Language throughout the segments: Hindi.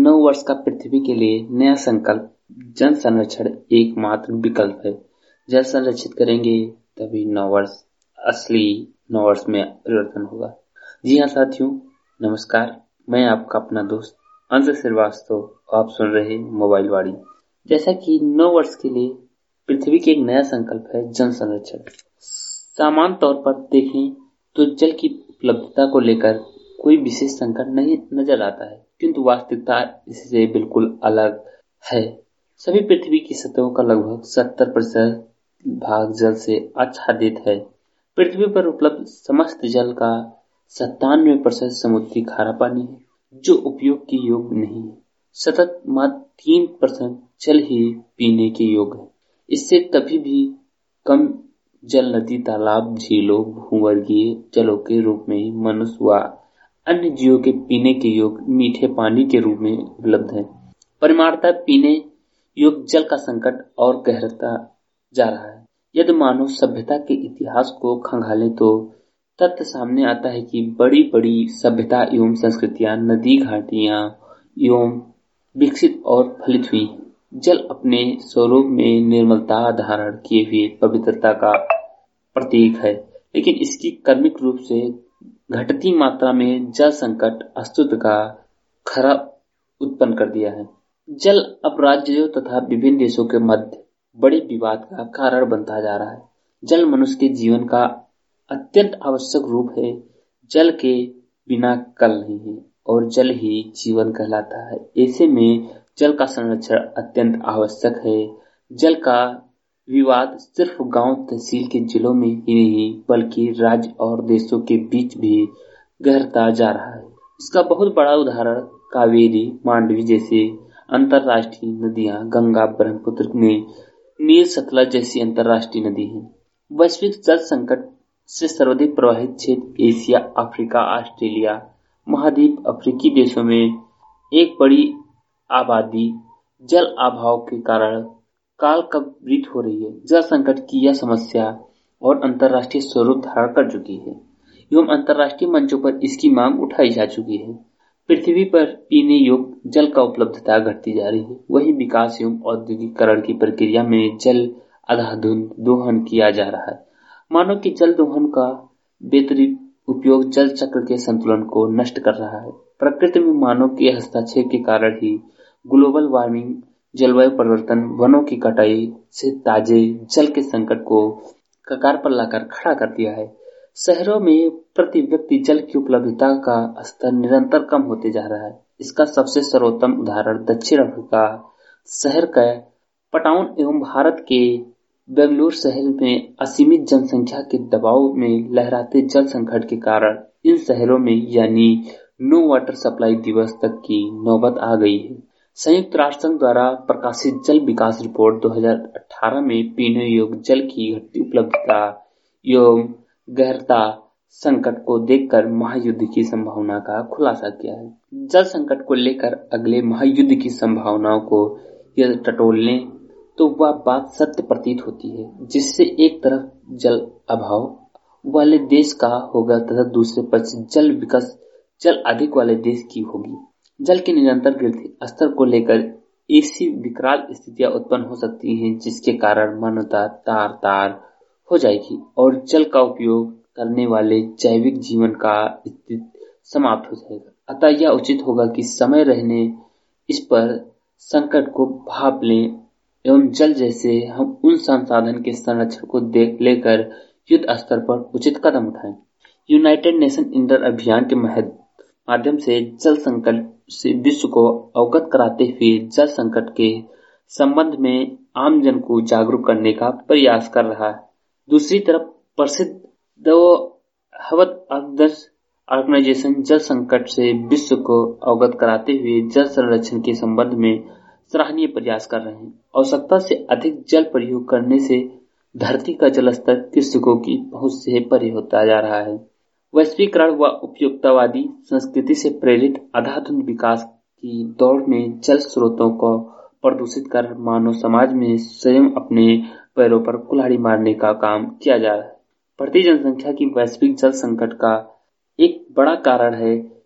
नव वर्ष का पृथ्वी के लिए नया संकल्प। जल संरक्षण एकमात्र विकल्प है। जल संरक्षित करेंगे तभी असली नव वर्ष में परिवर्तन होगा। जी हाँ साथियों, नमस्कार। मैं आपका अपना दोस्त अंश श्रीवास्तव, आप सुन रहे मोबाइल वाणी। जैसा कि नव वर्ष के लिए पृथ्वी के एक नया संकल्प है जल संरक्षण। सामान्य तौर पर देखें तो जल की उपलब्धता को लेकर कोई विशेष संकट नहीं नजर आता है, किंतु वास्तविकता इससे बिल्कुल अलग है। सभी पृथ्वी की सतहों का लगभग 70% भाग जल से आच्छादित है। पृथ्वी पर उपलब्ध समस्त जल का 97% समुद्री खारा पानी है, जो उपयोग के योग्य नहीं है। सतत मात्र 3% जल ही पीने के योग्य है। इससे कभी भी कम जल नदी, तालाब, झीलों, भूवर्गीय जलों के रूप में मनुष्य व अन्य जीवों के पीने के योग्य मीठे पानी के रूप में उपलब्ध है। परिमाणतः पीने योग्य जल का संकट और गहरता जा रहा है। यदि मानव सभ्यता के इतिहास को खंगालें तो तथ्य सामने आता है कि बड़ी बड़ी सभ्यता एवं संस्कृतियां नदी, घाटियां एवं विकसित और फलित हुई। जल अपने स्वरूप में निर्मलता धारण किए हुए पवित्रता का प्रतीक है, लेकिन इसकी कर्मिक रूप से घटती मात्रा में जल संकट अस्तित्व का खतरा उत्पन्न कर दिया है। जल अब राज्यों तथा विभिन्न देशों के मध्य बड़े विवाद का कारण बनता जा रहा है। जल मनुष्य के जीवन का अत्यंत आवश्यक रूप है। जल के बिना कल नहीं है और जल ही जीवन कहलाता है। ऐसे में जल का संरक्षण अत्यंत आवश्यक है। जल का विवाद सिर्फ गांव तहसील के जिलों में ही नहीं बल्कि राज्य और देशों के बीच भी गहरता जा रहा है। इसका बहुत बड़ा उदाहरण कावेरी, मांडवी जैसे अंतरराष्ट्रीय नदियां, गंगा, ब्रह्मपुत्र में नील, सतलज जैसी अंतरराष्ट्रीय नदी हैं। वैश्विक जल संकट से सर्वाधिक प्रभावित क्षेत्र एशिया, अफ्रीका, ऑस्ट्रेलिया महाद्वीप, अफ्रीकी देशों में एक बड़ी आबादी जल अभाव के कारण काल कवरित हो रही है। जल संकट की यह समस्या और अंतरराष्ट्रीय स्वरूप धारण कर चुकी है एवं अंतरराष्ट्रीय मंचों पर इसकी मांग उठाई जा चुकी है। पृथ्वी पर पीने योग्य जल का उपलब्धता घटती जा रही है। वही विकास एवं औद्योगिकरण की प्रक्रिया में जल अंधाधुंध दोहन किया जा रहा है। मानव की जल दोहन का बेतरतीब उपयोग जल चक्र के संतुलन को नष्ट कर रहा है। प्रकृति में मानव के हस्तक्षेप के कारण ही ग्लोबल वार्मिंग, जलवायु परिवर्तन, वनों की कटाई से ताजे जल के संकट को कगार पर लाकर खड़ा कर दिया है। शहरों में प्रति व्यक्ति जल की उपलब्धता का स्तर निरंतर कम होते जा रहा है। इसका सबसे सर्वोत्तम उदाहरण दक्षिण अफ्रीका शहर का पटाउन एवं भारत के बेंगलुरु शहर में असीमित जनसंख्या के दबाव में लहराते जल संकट के कारण इन शहरों में यानी नो वाटर सप्लाई दिवस तक की नौबत आ गई है। संयुक्त राष्ट्र संघ द्वारा प्रकाशित जल विकास रिपोर्ट 2018 में पीने योग्य जल की घटती उपलब्धता एवं गहरता संकट को देखकर महायुद्ध की संभावना का खुलासा किया है। जल संकट को लेकर अगले महायुद्ध की संभावनाओं को यदि टटोल लें तो वह बात सत्य प्रतीत होती है, जिससे एक तरफ जल अभाव वाले देश का होगा तथा दूसरे पक्ष जल अधिक वाले देश की होगी। जल के निरंतर गिरते स्तर को लेकर ऐसी विकराल स्थितियां उत्पन्न हो सकती हैं जिसके कारण मानवता तार हो जाएगी और जल का उपयोग करने वाले जैविक जीवन का अस्तित्व समाप्त हो जाएगा। अतः यह उचित होगा कि समय रहने इस पर संकट को भांप लें एवं जल जैसे हम उन संसाधन के संरक्षण को लेकर युद्ध स्तर पर उचित कदम उठाएं। यूनाइटेड नेशन इंटर अभियान के माध्यम से जल संकट से विश्व को अवगत कराते हुए जल संकट के संबंध में आम जन को जागरूक करने का प्रयास कर रहा है। दूसरी तरफ प्रसिद्ध हवत आदर्श ऑर्गेनाइजेशन जल संकट से विश्व को अवगत कराते हुए जल संरक्षण के संबंध में सराहनीय प्रयास कर रहे हैं। आवश्यकता से अधिक जल प्रयोग करने से धरती का जलस्तर कृषकों की पहुंच से परे होता जा रहा है। वैश्वीकरण व उपयोगितावादी संस्कृति से प्रेरित अंधाधुंध विकास की दौड़ में जल स्रोतों को प्रदूषित कर मानव समाज में स्वयं अपने पैरों पर कुल्हाड़ी मारने का काम किया जा रहा है। बढ़ती जनसंख्या की वैश्विक जल संकट का एक बड़ा कारण है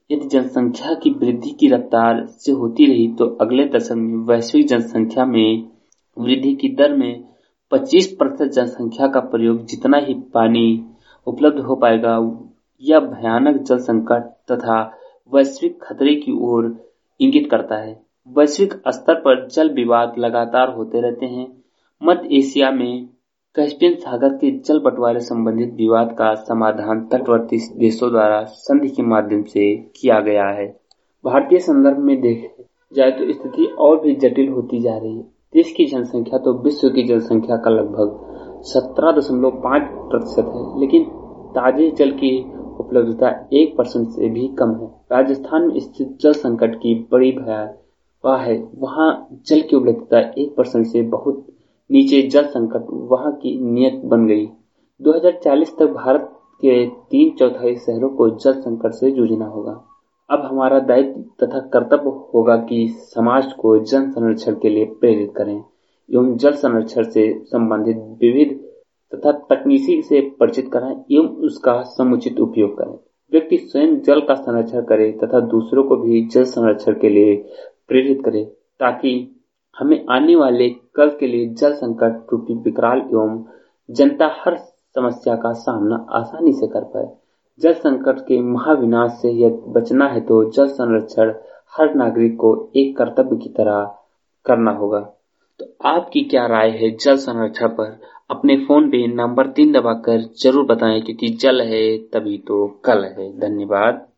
यदि जनसंख्या की वृद्धि की रफ्तार से होती रही तो अगले दशक में वैश्विक जनसंख्या में वृद्धि की दर में 25% जनसंख्या का प्रयोग जितना ही पानी उपलब्ध हो पाएगा, यह भयानक जल संकट तथा वैश्विक खतरे की ओर इंगित करता है। वैश्विक स्तर पर जल विवाद लगातार होते रहते हैं। मध्य एशिया में कैस्पियन सागर के जल बंटवारे संबंधित विवाद का समाधान तटवर्ती देशों द्वारा संधि के माध्यम से किया गया है। भारतीय संदर्भ में देखा जाए तो स्थिति और भी जटिल होती जा रही है। देश की जनसंख्या तो विश्व की जनसंख्या का लगभग 17.5% है, लेकिन ताजे जल की उपलब्धता 1% से भी कम है। राजस्थान में स्थित जल संकट की बड़ी भयावह है। वहाँ जल की उपलब्धता 1% से बहुत नीचे, जल संकट वहाँ की नियत बन गई। 2040 तक भारत के 3/4 शहरों को जल संकट से जूझना होगा। अब हमारा दायित्व तथा कर्तव्य होगा कि समाज को जल संरक्षण के लिए प्रेरित करें एवं जल संरक्षण से संबंधित विविध तथा तकनीकी से परिचित कराएं एवं उसका समुचित उपयोग करें। व्यक्ति स्वयं जल का संरक्षण करे तथा दूसरों को भी जल संरक्षण के लिए प्रेरित करे, ताकि हमें आने वाले कल के लिए जल संकट रूपी विकराल एवं जनता हर समस्या का सामना आसानी से कर पाए। जल संकट के महाविनाश से यदि बचना है तो जल संरक्षण हर नागरिक को एक कर्तव्य की तरह करना होगा। तो आपकी क्या राय है जल संरक्षण पर? अपने फोन पे नंबर 3 दबाकर जरूर बताएं, क्योंकि जल है तभी तो कल है। धन्यवाद।